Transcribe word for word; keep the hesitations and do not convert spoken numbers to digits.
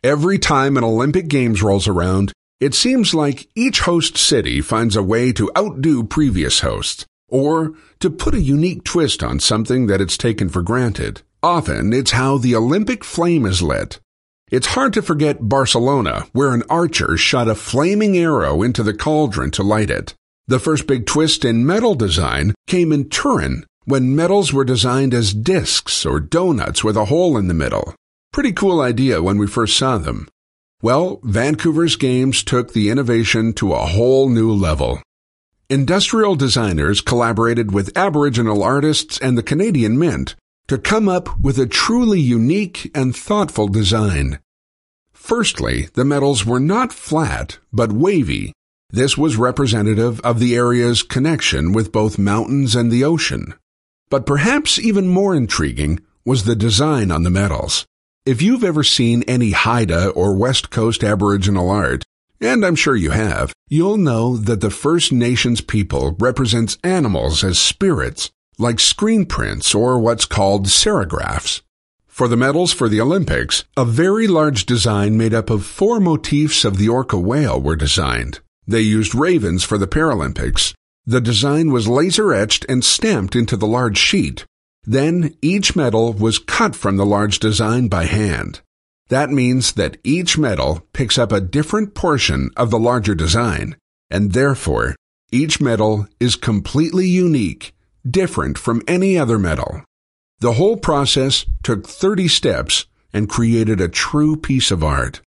Every time an Olympic Games rolls around, it seems like each host city finds a way to outdo previous hosts, or to put a unique twist on something that it's taken for granted. Often, it's how the Olympic flame is lit. It's hard to forget Barcelona, where an archer shot a flaming arrow into the cauldron to light it. The first big twist in medal design came in Turin, when medals were designed as discs or donuts with a hole in the middle. Pretty cool idea when we first saw them. Well, Vancouver's Games took the innovation to a whole new level. Industrial designers collaborated with Aboriginal artists and the Canadian Mint to come up with a truly unique and thoughtful design. Firstly, the medals were not flat, but wavy. This was representative of the area's connection with both mountains and the ocean. But perhaps even more intriguing was the design on the medals. If you've ever seen any Haida or West Coast Aboriginal art, and I'm sure you have, you'll know that the First Nations people represents animals as spirits, like screen prints or what's called serigraphs. For the medals for the Olympics, a very large design made up of four motifs of the orca whale were designed. They used ravens for the Paralympics. The design was laser-etched and stamped into the large sheet. Then each medal was cut from the large design by hand. That means that each medal picks up a different portion of the larger design, and therefore, each medal is completely unique, different from any other medal. The whole process took thirty steps and created a true piece of art.